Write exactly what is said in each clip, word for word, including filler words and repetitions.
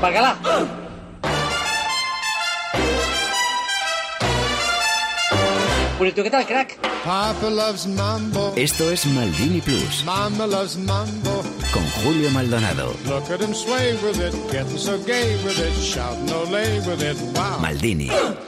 Bacalá. Bueno, ¿tú qué tal, crack? Papa loves mambo. Esto es Maldini Plus. Mama loves mambo. Con Julio Maldonado. Look at him sway with it, getting so gay with it, shouting olé with it, wow. Maldini.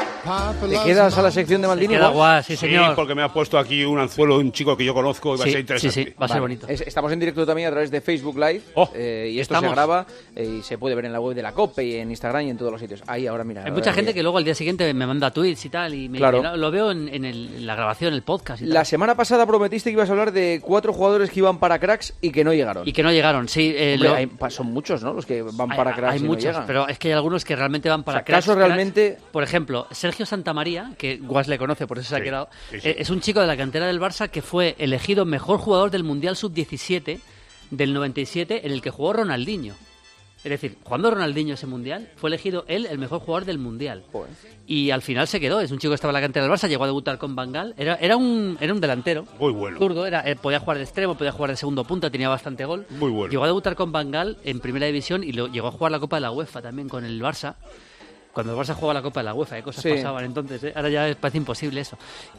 ¿Te quedas a la sección de Maldini? Queda guay, sí, Sí, señor. porque me ha puesto aquí un anzuelo, un chico que yo conozco y va Sí, a ser interesante. sí, sí, va a ser bonito. Es- estamos en directo también a través de Facebook Live Oh, eh, y esto estamos. se graba eh, y se puede ver en la web de la COPE y en Instagram y en todos los sitios. Ahí, ahora mira. Hay ahora mucha gente mira. que luego al día siguiente me manda tweets y tal, y me Claro. dice, "No, lo veo en, en el- en la grabación, en el podcast y tal". La semana pasada prometiste que ibas a hablar de cuatro jugadores que iban para cracks y que no llegaron. Y que no llegaron, sí. eh, Hombre, lo- hay- pa- son muchos, ¿no? Los que van hay- para cracks hay y muchos, no llegan. pero es que hay algunos que realmente van para O sea, cracks, casos cracks. realmente- Por ejemplo, Sergio Santamaría, que Guas le conoce, por eso se ha Sí, quedado, sí, sí. eh, es un chico de la cantera del Barça que fue elegido mejor jugador del Mundial sub diecisiete del noventa y siete, en el que jugó Ronaldinho. Es decir, jugando Ronaldinho ese Mundial, fue elegido él el mejor jugador del Mundial. Joder. Y al final se quedó. Es un chico que estaba en la cantera del Barça, llegó a debutar con Van Gaal. Era, era, un, era un delantero. Muy bueno. Zurdo, era, eh, podía jugar de extremo, podía jugar de segundo punta, tenía bastante gol. Muy bueno. Llegó a debutar con Van Gaal en Primera División y lo, llegó a jugar la Copa de la UEFA también con el Barça. Cuando el Barça jugaba la Copa de la UEFA, ¿eh? Cosas Sí. pasaban entonces, ¿eh? Ahora ya parece imposible eso.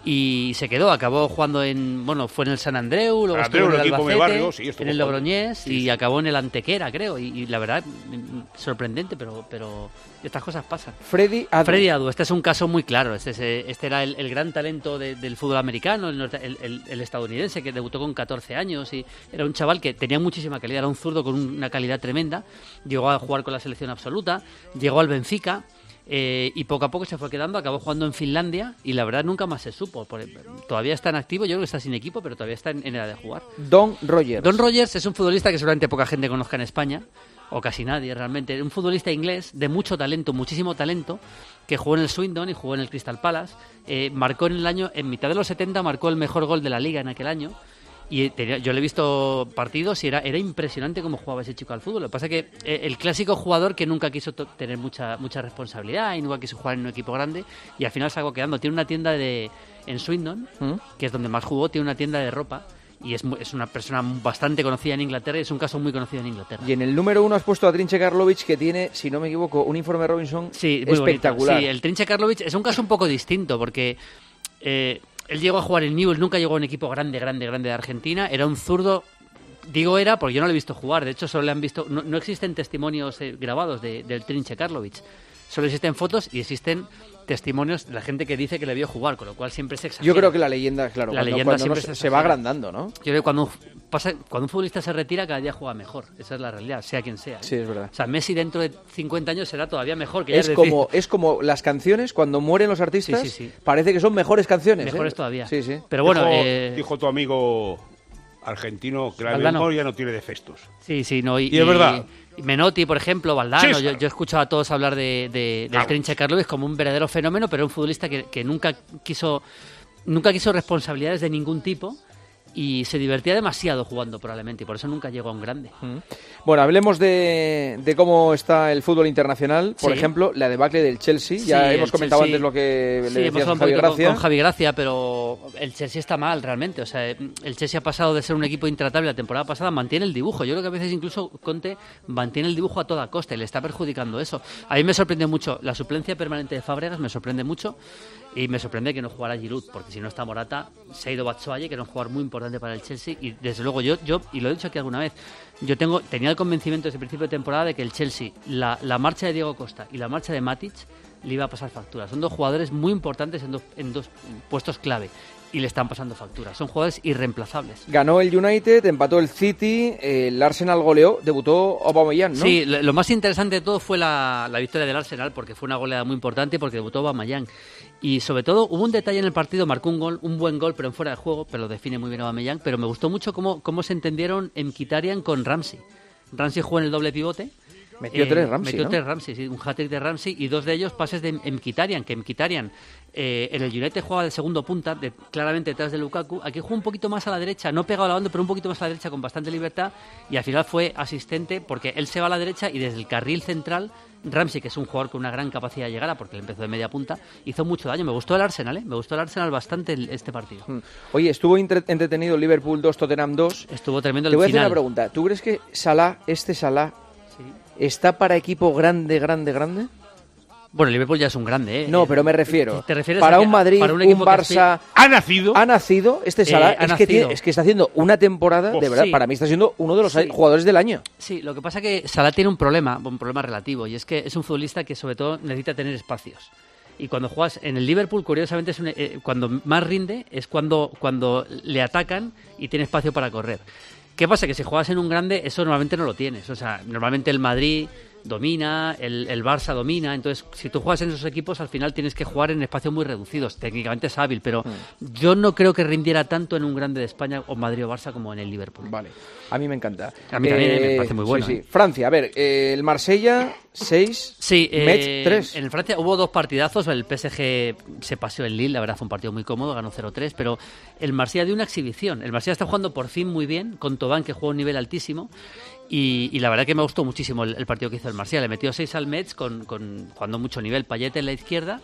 Y se quedó, acabó jugando en, bueno, fue en el San Andreu, luego San estuvo Andreu, en el el equipo de Albacete, barrio, sí, estuvo en el jugando. Logroñés Sí, y sí. acabó en el Antequera, creo. Y, y la verdad, mm, sorprendente, pero, pero estas cosas pasan. Freddy Adu. Freddy Adu, este es un caso muy claro. Este, es, eh, este era el, el gran talento de- del fútbol americano, el, norte- el- el- el estadounidense que debutó con catorce años y era un chaval que tenía muchísima calidad, era un zurdo con una calidad tremenda. Llegó a jugar con la selección absoluta, llegó al Benfica. Eh, y poco a poco se fue quedando, acabó jugando en Finlandia y la verdad nunca más se supo. Por- todavía está en activo, yo creo que está sin equipo, pero todavía está en, en edad de jugar. Don Rogers. Don Rogers es un futbolista que seguramente poca gente conozca en España, o casi nadie realmente. Un futbolista inglés de mucho talento, muchísimo talento, que jugó en el Swindon y jugó en el Crystal Palace. Eh, marcó en el año, en mitad de los setenta, marcó el mejor gol de la liga en aquel año. Y tenía- yo le he visto partidos y era, era impresionante cómo jugaba ese chico al fútbol. Lo que pasa es que eh, el clásico jugador que nunca quiso to- tener mucha mucha responsabilidad y nunca quiso jugar en un equipo grande y al final se acabó quedando. Tiene una tienda de en Swindon, ¿Mm? que es donde más jugó, tiene una tienda de ropa y es, mu- es una persona bastante conocida en Inglaterra y es un caso muy conocido en Inglaterra. Y en el número uno has puesto a Trinche Karlovic, que tiene, si no me equivoco, un informe Robinson Sí, muy espectacular. bonito. Sí, el Trinche Karlovic es un caso un poco distinto porque eh, él llegó a jugar en Newell's, nunca llegó a un equipo grande, grande, grande de Argentina. Era un zurdo, digo era porque yo no lo he visto jugar. De hecho, solo le han visto. No, no existen testimonios eh, grabados de- del Trinche Karlovic. Solo existen fotos y existen testimonios de la gente que dice que le vio jugar, con lo cual siempre se exagera. Yo creo que la leyenda, claro, La cuando, leyenda cuando siempre uno se, se se va exagera. agrandando, ¿no? Yo creo que cuando un, pasa, cuando un futbolista se retira, cada día juega mejor. Esa es la realidad, sea quien sea. ¿eh? Sí, es verdad. O sea, Messi dentro de cincuenta años será todavía mejor. Que ya Es decir. como, es como las canciones, cuando mueren los artistas, Sí, sí, sí. parece que son mejores canciones. Mejores ¿eh? todavía. Sí, sí. Pero bueno, dijo, eh, dijo tu amigo argentino que la Valdano. memoria no tiene defectos. sí, sí, no. Y, Y es verdad. y Menotti, por ejemplo, Valdano. Sí, yo, claro. yo he escuchado a todos hablar de, de- del Claro. Trinche Karlovic como un verdadero fenómeno, pero un futbolista que, que nunca quiso nunca quiso responsabilidades de ningún tipo y se divertía demasiado jugando probablemente y por eso nunca llegó a un grande. Bueno, hablemos de, de cómo está el fútbol internacional. Por Sí. ejemplo, la debacle del Chelsea. Ya Sí, hemos el comentado Chelsea- antes lo que Sí, le hemos decías hablado a un Javi poquito Gracia. con, con Javi Gracia, pero el Chelsea está mal realmente. O sea, el Chelsea ha pasado de ser un equipo intratable la temporada pasada, mantiene el dibujo. Yo creo que a veces incluso Conte mantiene el dibujo a toda costa y le está perjudicando eso. A mí me sorprende mucho la suplencia permanente de Fábregas, me sorprende mucho. Y me sorprende que no jugara Giroud, porque si no está Morata, se ha ido Batshuayi, que era un jugador muy importante para el Chelsea. Y desde luego yo, yo y lo he dicho aquí alguna vez, yo tengo tenía el convencimiento desde el principio de temporada de que el Chelsea, la, la marcha de Diego Costa y la marcha de Matic, le iba a pasar factura. Son dos jugadores muy importantes en dos, en dos puestos clave y le están pasando factura. Son jugadores irreemplazables. Ganó el United, empató el City, el Arsenal goleó, debutó Aubameyang, ¿no? Sí, lo, lo más interesante de todo fue la, la victoria del Arsenal, porque fue una goleada muy importante, porque debutó Aubameyang. Y sobre todo hubo un detalle en el partido, marcó un gol, un buen gol, pero en fuera de juego, pero lo define muy bien Aubameyang, pero me gustó mucho cómo, cómo se entendieron Mkhitaryan con Ramsey. Ramsey jugó en el doble pivote. Metió tres Ramsey, Metió ¿no? tres Ramsey, sí, un hat-trick de Ramsey y dos de ellos pases de Mkhitaryan, que Mkhitaryan eh, en el United jugaba de segundo punta, de, claramente detrás de Lukaku. Aquí jugó un poquito más a la derecha, no pegado a la banda, pero un poquito más a la derecha con bastante libertad y al final fue asistente porque él se va a la derecha y desde el carril central Ramsey, que es un jugador con una gran capacidad de llegada porque él empezó de media punta, hizo mucho daño. Me gustó el Arsenal, ¿eh? Me gustó el Arsenal bastante el- este partido. Mm. Oye, estuvo entre- entretenido Liverpool dos, Tottenham dos. Estuvo tremendo Te el voy a hacer final. una pregunta. ¿Tú crees que Salah, este Salah, Sí. ¿está para equipo grande, grande, grande? Bueno, el Liverpool ya es un grande, ¿eh? No, pero me refiero. ¿Te refieres para a que, un Madrid, para un, un, equipo Barça... ¿Ha nacido? Ha nacido este Salah. Eh, ha es, nacido. Que tiene, es que está haciendo una temporada, de verdad, sí. para mí está siendo uno de los Sí. jugadores del año. Sí, lo que pasa es que Salah tiene un problema, un problema relativo, y es que es un futbolista que sobre todo necesita tener espacios. Y cuando juegas en el Liverpool, curiosamente, es un, eh, cuando más rinde es cuando, cuando le atacan y tiene espacio para correr. ¿Qué pasa? Que si juegas en un grande, eso normalmente no lo tienes. O sea, normalmente el Madrid domina, el, el Barça domina, entonces si tú juegas en esos equipos al final tienes que jugar en espacios muy reducidos. Técnicamente es hábil, pero mm. yo no creo que rindiera tanto en un grande de España o Madrid o Barça como en el Liverpool. Vale, a mí me encanta. A mí también eh, me parece muy bueno. Sí, sí. ¿eh? Francia, a ver, eh, el Marsella seis, sí, Metz eh, tres. En Francia hubo dos partidazos, el P S G se paseó en Lille, la verdad fue un partido muy cómodo, ganó cero tres, pero el Marsella dio una exhibición. El Marsella está jugando por fin muy bien, con Thauvin que juega a un nivel altísimo. Y, y la verdad que me gustó muchísimo el, el partido que hizo el Marsella. Le metió seis al Metz con, con jugando mucho nivel. Payet en la izquierda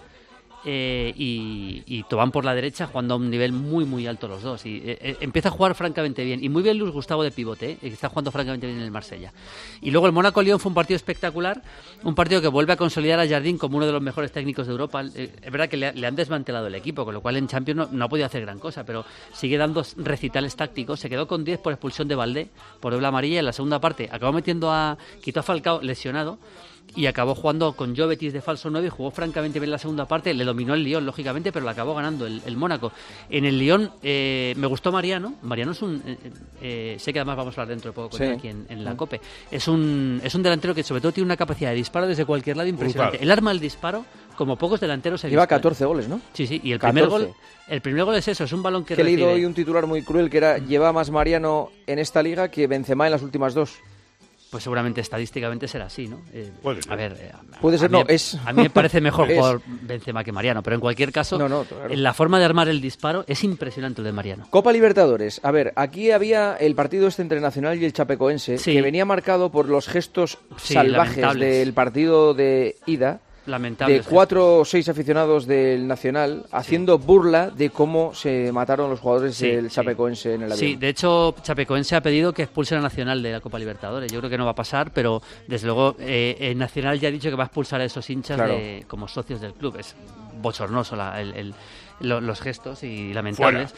eh, y, y Thauvin por la derecha, jugando a un nivel muy muy alto los dos. Y eh, empieza a jugar francamente bien. Y muy bien Luis Gustavo de pivote, eh, que está jugando francamente bien en el Marsella. Y luego el Mónaco-Lyon fue un partido espectacular. Un partido que vuelve a consolidar a Jardín como uno de los mejores técnicos de Europa. Eh, es verdad que le, le han desmantelado el equipo, con lo cual en Champions no, no ha podido hacer gran cosa, pero sigue dando recitales tácticos. Se quedó con diez por expulsión de Valdé, por doble amarilla. En la segunda parte acabó metiendo a... quitó a Falcao lesionado y acabó jugando con Jovetic de falso nueve y jugó francamente bien la segunda parte. Le dominó el Lyon, lógicamente, pero lo acabó ganando el, el Mónaco. En el Lyon eh, me gustó Mariano. Mariano es un... Eh, eh, sé que además vamos a hablar dentro de poco con sí. él aquí en, en la COPE. Es un, es un delantero que sobre todo tiene una capacidad de disparo desde cualquier lado impresionante. Brutal. El arma del disparo, como pocos delanteros se Lleva disparan. catorce goles, ¿no? Sí, sí, y el catorce. primer gol el primer gol es eso, es un balón que, que he leído recibe. hoy un titular muy cruel que era lleva más Mariano en esta liga que Benzema en las últimas dos. Pues seguramente estadísticamente será así, ¿no? Eh, Puede ser. A ver, eh, Puede ser, a mí, no, es. A mí me parece mejor Es. jugador Benzema que Mariano, pero en cualquier caso, No, no, claro. en la forma de armar el disparo es impresionante el de Mariano. Copa Libertadores. A ver, aquí había el partido este entre Nacional y el Chapecoense, Sí. que venía marcado por los gestos Sí, salvajes lamentables. del partido de ida, Lamentable. de cuatro o seis aficionados del Nacional, haciendo burla de cómo se mataron los jugadores Sí, del sí. Chapecoense en el avión. Sí, de hecho, Chapecoense ha pedido que expulsen a Nacional de la Copa Libertadores. Yo creo que no va a pasar, pero desde luego eh, el Nacional ya ha dicho que va a expulsar a esos hinchas Claro. de, como socios del club. Es bochornoso la- el- el- lo- los gestos y lamentables.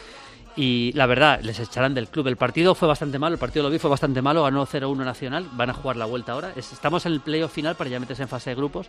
Y la verdad, les echarán del club. El partido fue bastante malo, el partido lo vi, fue bastante malo, ganó cero uno Nacional, van a jugar la vuelta ahora. Es- estamos en el playoff final para ya meterse en fase de grupos.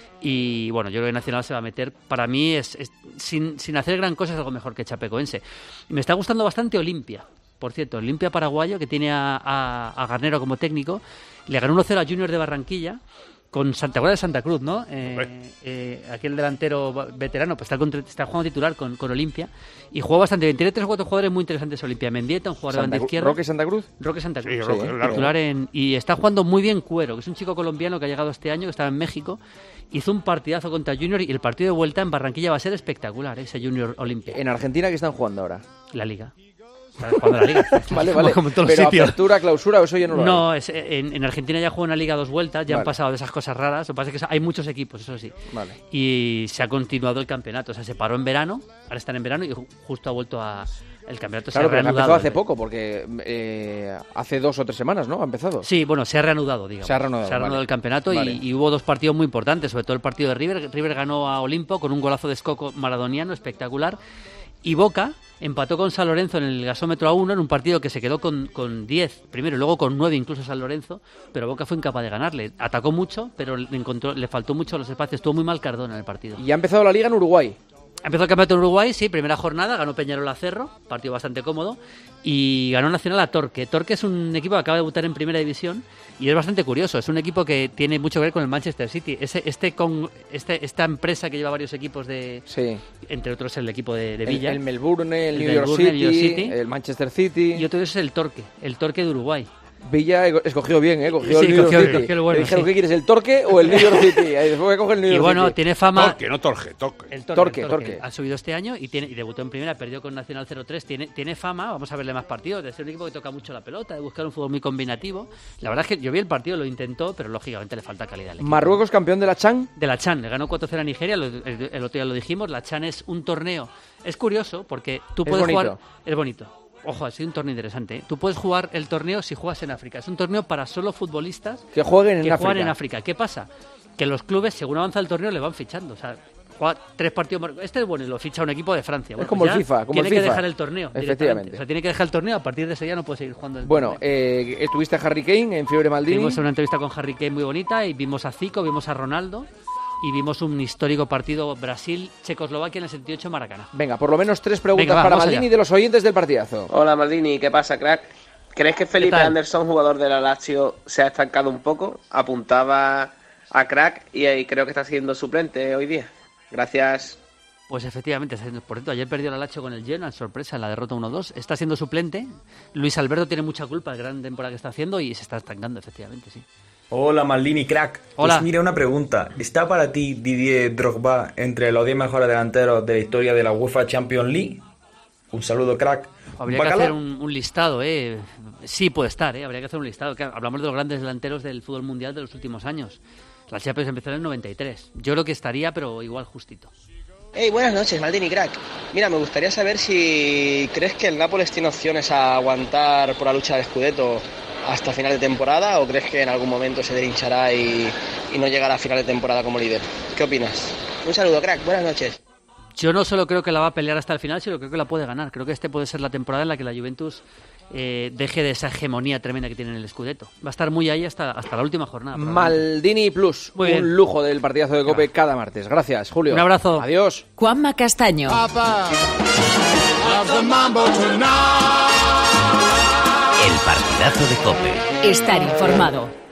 Y bueno, yo creo que Nacional se va a meter. Para mí, es, es sin, sin hacer gran cosa, es algo mejor que Chapecoense. Y me está gustando bastante Olimpia. Por cierto, Olimpia paraguayo, que tiene a, a, a Garnero como técnico. Le ganó uno cero a Junior de Barranquilla. Con Santa Cruz de Santa Cruz, ¿no? Eh, eh, aquel delantero veterano, pues está, con, está jugando titular con, con Olimpia y juega bastante bien. Tiene tres o cuatro jugadores muy interesantes Olimpia. Mendieta, un jugador de Santa banda Cruz- izquierda. ¿Roque Santa Cruz? Roque Santa Cruz, Sí, sí, Roque, claro. titular en, y está jugando muy bien Cuero, que es un chico colombiano que ha llegado este año, que estaba en México, hizo un partidazo contra Junior y el partido de vuelta en Barranquilla va a ser espectacular, ¿eh? Ese Junior Olimpia, En Argentina, ¿qué están jugando ahora? la Liga. Está jugando la Liga. Vale, vale. Como en todos los Pero sitios. apertura, clausura, eso ya no lo hay. No, es, en, en Argentina ya juega una liga dos vueltas, ya Vale. han pasado de esas cosas raras. Lo que pasa es que hay muchos equipos, eso sí. Vale. Y se ha continuado el campeonato. O sea, se paró en verano, ahora están en verano y ju- justo ha vuelto a. El campeonato Claro, se ha pero ha reanudado. empezado hace poco, porque eh, hace dos o tres semanas, ¿no? Ha empezado. Sí, bueno, se ha reanudado, digamos. Se ha reanudado, vale. el campeonato y- Vale. y, hubo dos partidos muy importantes, sobre todo el partido de River. River ganó a Olimpo con un golazo de Escoco maradoniano espectacular. Y Boca empató con San Lorenzo en el gasómetro a uno en un partido que se quedó con, con diez primero y luego con nueve incluso San Lorenzo, pero Boca fue incapaz de ganarle. Atacó mucho, pero le, encontró, le faltó mucho los espacios. Estuvo muy mal Cardona en el partido. Y ha empezado la liga en Uruguay. Empezó el campeonato en Uruguay, sí, primera jornada, ganó Peñarol a Cerro, partido bastante cómodo, y ganó Nacional a Torque. Torque es un equipo que acaba de debutar en primera división y es bastante curioso, es un equipo que tiene mucho que ver con el Manchester City. Ese, este, con, este Esta empresa que lleva varios equipos de, Sí. entre otros el equipo de, de El, Villa, el Melbourne, el, El New, York Melbourne, el City, New York City. el Manchester City. y otro es el Torque, el Torque de Uruguay. Villa escogió bien, ¿eh? Cogió Sí, el New York cogió- City. cogió el bueno, Le dijeron, sí. ¿qué quieres, el Torque o el New York City? Ahí después voy a coger el New Y York bueno, City. tiene fama... Torque, no Torque, Torque. El Torque, Torque, el Torque. Ha subido este año y tiene y debutó en primera, perdió con Nacional cero tres. Tiene, tiene fama, vamos a verle más partidos, de ser un equipo que toca mucho la pelota, de buscar un fútbol muy combinativo. La verdad es que yo vi el partido, lo intentó, pero lógicamente le falta calidad al equipo. Marruecos campeón de la Chan. De la Chan, le ganó cuatro cero a Nigeria, lo- el, el otro día lo dijimos. La Chan es un torneo. Es curioso porque tú Es puedes bonito. jugar. Es bonito. ojo, ha sido un torneo interesante, ¿eh? Tú puedes jugar el torneo si juegas en África. Es un torneo para solo futbolistas que jueguen en que África. juegan en África. ¿Qué pasa? Que los clubes, según avanza el torneo, le van fichando. O sea, juega tres partidos. Este es bueno y lo ficha un equipo de Francia. Bueno, es como pues el FIFA. Como tiene el que FIFA. dejar el torneo. Efectivamente. O sea, tiene que dejar el torneo. A partir de ese día no puede seguir jugando el bueno, torneo. eh, estuviste a Harry Kane en Fiebre Maldini. Vimos una entrevista con Harry Kane muy bonita y vimos a Zico, vimos a Ronaldo. Y vimos un histórico partido Brasil-Checoslovaquia en el setenta y ocho Maracaná. Venga, por lo menos tres preguntas Venga, va, para vamos Maldini allá. de los oyentes del partidazo. Hola Maldini, ¿qué pasa, crack? ¿Crees que Felipe tal? Anderson, jugador de la Lazio, se ha estancado un poco? Apuntaba a crack y, y creo que está siendo suplente hoy día. Gracias. Pues efectivamente, por cierto, ayer perdió el Lazio con el Genoa, sorpresa, en la derrota uno dos. Está siendo suplente. Luis Alberto tiene mucha culpa de la gran temporada que está haciendo y se está estancando, efectivamente, sí. Hola Maldini, crack. Hola. Pues mira, una pregunta. ¿Está para ti Didier Drogba entre los diez mejores delanteros de la historia de la UEFA Champions League? Un saludo, crack. Habría ¿Bacala? que hacer un, un listado, ¿eh? Sí puede estar, ¿eh? Habría que hacer un listado. Claro, hablamos de los grandes delanteros del fútbol mundial de los últimos años. La Champions empezó en el noventa y tres. Yo creo que estaría, pero igual justito. Hey, buenas noches, Maldini crack. Mira, me gustaría saber si crees que el Nápoles tiene opciones a aguantar por la lucha de Scudetto hasta final de temporada o crees que en algún momento se derinchará y, y no llegará a final de temporada como líder. ¿Qué opinas? Un saludo, crack. Buenas noches. Yo no solo creo que la va a pelear hasta el final, sino creo que la puede ganar. Creo que este puede ser la temporada en la que la Juventus eh, deje de esa hegemonía tremenda que tiene en el Scudetto. Va a estar muy ahí hasta, hasta la última jornada. Maldini Plus, Muy un bien. lujo del partidazo de COPE cada martes. Gracias, Julio. Un abrazo. Adiós. Juanma Castaño. Papa, love the mambo tonight. El partidazo de COPE. Estar informado.